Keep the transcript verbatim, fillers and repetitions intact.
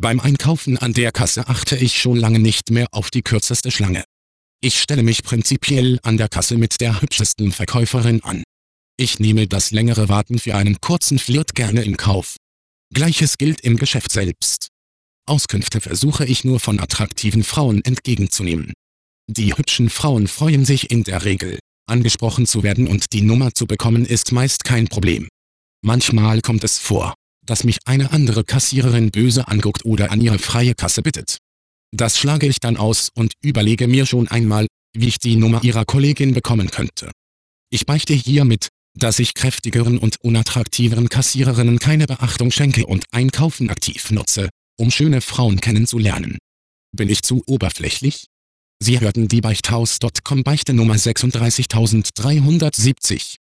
Beim Einkaufen an der Kasse achte ich schon lange nicht mehr auf die kürzeste Schlange. Ich stelle mich prinzipiell an der Kasse mit der hübschesten Verkäuferin an. Ich nehme das längere Warten für einen kurzen Flirt gerne in Kauf. Gleiches gilt im Geschäft selbst. Auskünfte versuche ich nur von attraktiven Frauen entgegenzunehmen. Die hübschen Frauen freuen sich in der Regel, angesprochen zu werden, und die Nummer zu bekommen ist meist kein Problem. Manchmal kommt es vor, dass mich eine andere Kassiererin böse anguckt oder an ihre freie Kasse bittet. Das schlage ich dann aus und überlege mir schon einmal, wie ich die Nummer ihrer Kollegin bekommen könnte. Ich beichte hiermit, dass ich kräftigeren und unattraktiveren Kassiererinnen keine Beachtung schenke und Einkaufen aktiv nutze, um schöne Frauen kennenzulernen. Bin ich zu oberflächlich? Sie hörten die Beichthaus Punkt com Beichte Nummer sechsunddreißigtausenddreihundertsiebzig.